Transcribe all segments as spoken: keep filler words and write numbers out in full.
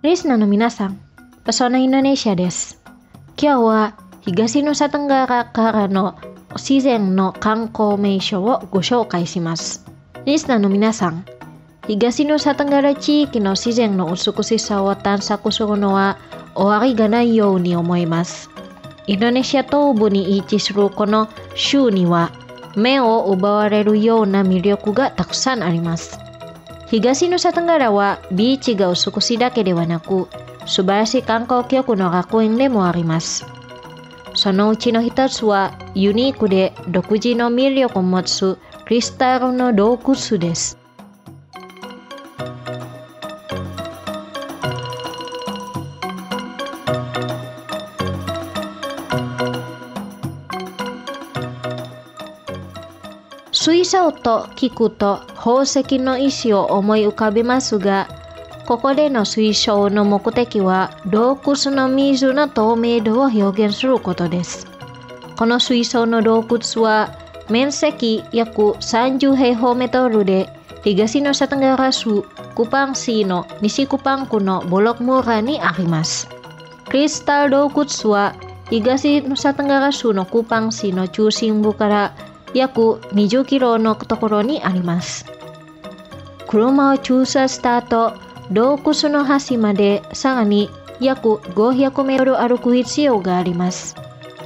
リスナーの皆さん、パソナインドネシアです。今日は東ヌサトンガラからの自然の観光名所をご紹介します。リスナーの皆さん、東ヌサトンガラ地域の自然の美しさを探索するのは終わりがないように思います。インドネシア東部に位置するこの州には目を奪われるような魅力がたくさんあります。東ヌサトンガラはビーチが美しいだけではなく、素晴らしい観光局の楽園でもあります。そのうちの一つはユニークで独自の魅力を持つクリスタルの洞窟です。水槽と聞くと宝石の石を思い浮かべますが、ここでの水槽の目的は洞窟の水の透明度を表現することです。この水槽の洞窟は面積約さんじゅう平方メートルで、東ヌサトンガラ州クパン市の西クパン区のボロク村にあります。クリスタル洞窟は東ヌサトンガラ州のクパン市の中心部から約にじゅっキロのところにあります。車を駐車した後、洞窟の端までさらに約ごひゃくメートル歩く必要があります。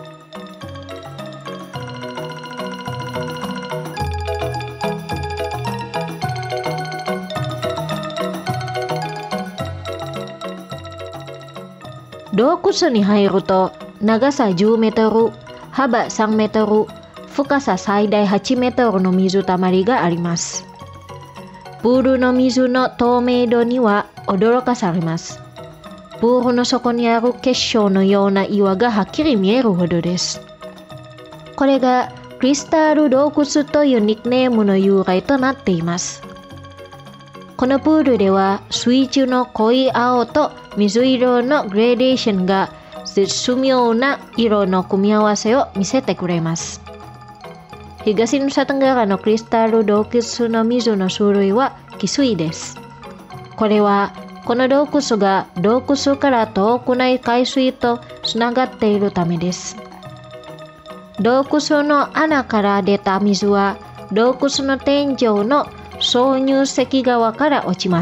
洞窟に入ると長さじゅうメートル、幅さんメートル、深さ最大はちメートルの水たまりがあります。プールの水の透明度には驚かされます。プールの底にある結晶のような岩がはっきり見えるほどです。これがクリスタル洞窟というニックネームの由来となっています。このプールでは水中の濃い青と水色のグレーデーションが絶妙な色の組み合わせを見せてくれます。東ヌサトンガラのクリスタル洞窟の水の種類は汽水です。これはこの洞窟が洞窟から遠くない海水とつながっているためです。洞窟の穴から出た水は洞窟の天井の挿入石側から落ちます。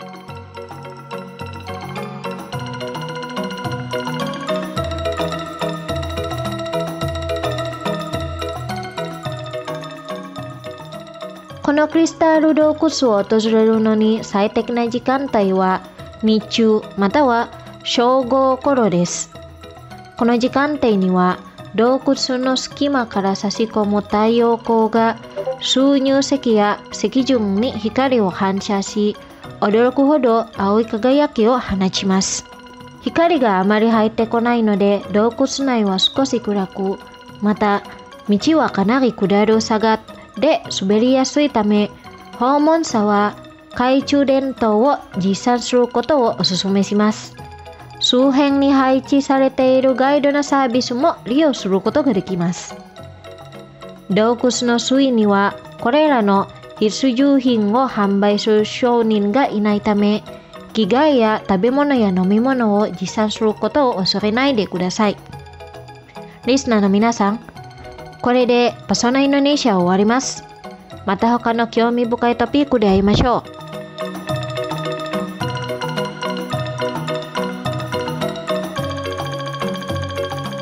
このクリスタル洞窟を訪れるのに最適な時間帯は日中または正午頃です。この時間帯には洞窟の隙間から差し込む太陽光が注入石や石準に光を反射し、驚くほど青い輝きを放ちます。光があまり入ってこないので洞窟内は少し暗く、また道はかなり下る坂で滑りやすいため、訪問者は懐中電灯を持参することをお勧めします。周辺に配置されているガイドのサービスも利用することができます。洞窟の周囲にはこれらの必需品を販売する商人がいないため、着替えや食べ物や飲み物を持参することを恐れないでください。リスナーの皆さん、これでパソナインドネシアを終わります。また他の興味深いトピックで会いましょう。